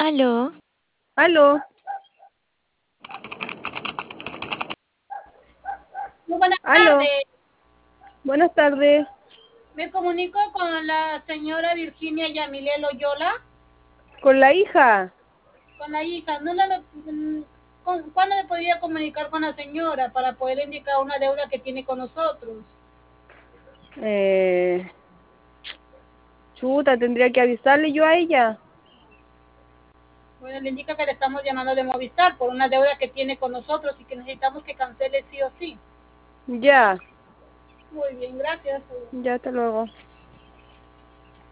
Aló, Aló, Muy buenas aló, tardes. buenas tardes. Me comunico con la señora Virginia Yamilé Loyola, ¿Con la hija? con la hija. ¿Cuándo me podría comunicar con la señora para poder indicar una deuda que tiene con nosotros? Eh, Chuta, tendría que avisarle yo a ella. Bueno, le indica que le estamos llamando de Movistar por una deuda que tiene con nosotros y que necesitamos que cancele sí o sí. Ya, Muy bien, gracias. ya, hasta luego.